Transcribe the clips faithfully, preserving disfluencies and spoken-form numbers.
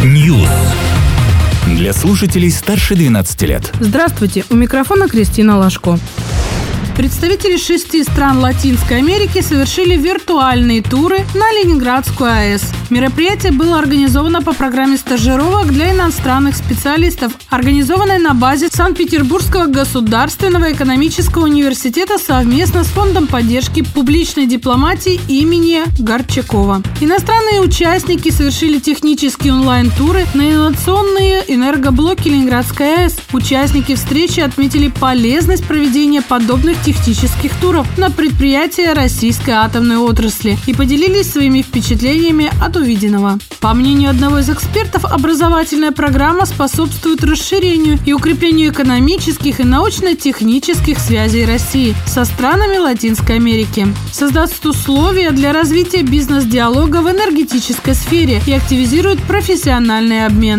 News. Для слушателей старше двенадцати лет. Здравствуйте, у микрофона Кристина Лашко. Представители шести стран Латинской Америки совершили виртуальные туры на Ленинградскую АЭС. Мероприятие было организовано по программе стажировок для иностранных специалистов, организованной на базе Санкт-Петербургского государственного экономического университета совместно с Фондом поддержки публичной дипломатии имени Горчакова. Иностранные участники совершили технические онлайн-туры на инновационные энергоблоки Ленинградской АЭС. Участники встречи отметили полезность проведения подобных технических туров на предприятия российской атомной отрасли и поделились своими впечатлениями от увиденного. По мнению одного из экспертов, образовательная программа способствует расширению и укреплению экономических и научно-технических связей России со странами Латинской Америки, создаст условия для развития бизнес-диалога в энергетической сфере и активизирует профессиональный обмен.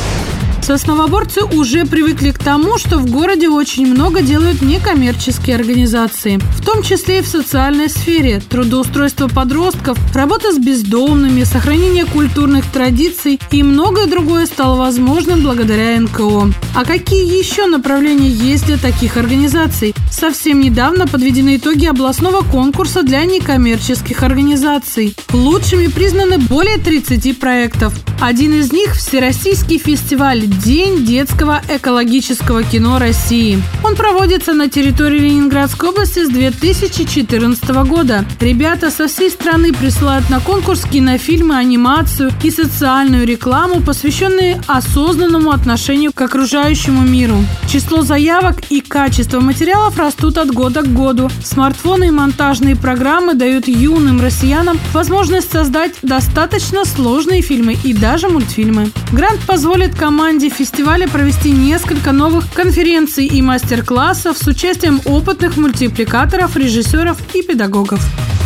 Сосновоборцы уже привыкли к тому, что в городе очень много делают некоммерческие организации, в том числе и в социальной сфере. Трудоустройство подростков, работа с бездомными, сохранение культурных традиций и многое другое стало возможным благодаря эн ка о. А какие еще направления есть для таких организаций? Совсем недавно подведены итоги областного конкурса для некоммерческих организаций. Лучшими признаны более тридцати проектов. Один из них – Всероссийский фестиваль «День детского экологического кино России». Он проводится на территории Ленинградской области с две тысячи четырнадцатого года. Ребята со всей страны присылают на конкурс кинофильмы, анимацию и социальную рекламу, посвященные осознанному отношению к окружающему миру. Число заявок и качество материалов растут от года к году. Смартфоны и монтажные программы дают юным россиянам возможность создать достаточно сложные фильмы и даже мультфильмы. Грант позволит команде фестиваля провести несколько новых конференций и мастер-классов с участием опытных мультипликаторов, режиссеров и педагогов.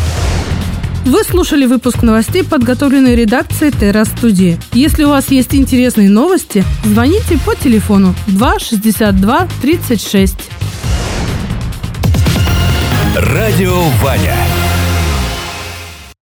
Вы слушали выпуск новостей, подготовленный редакцией Терра Студии. Если у вас есть интересные новости, звоните по телефону два шестьдесят два тридцать шесть. Радио Ваня.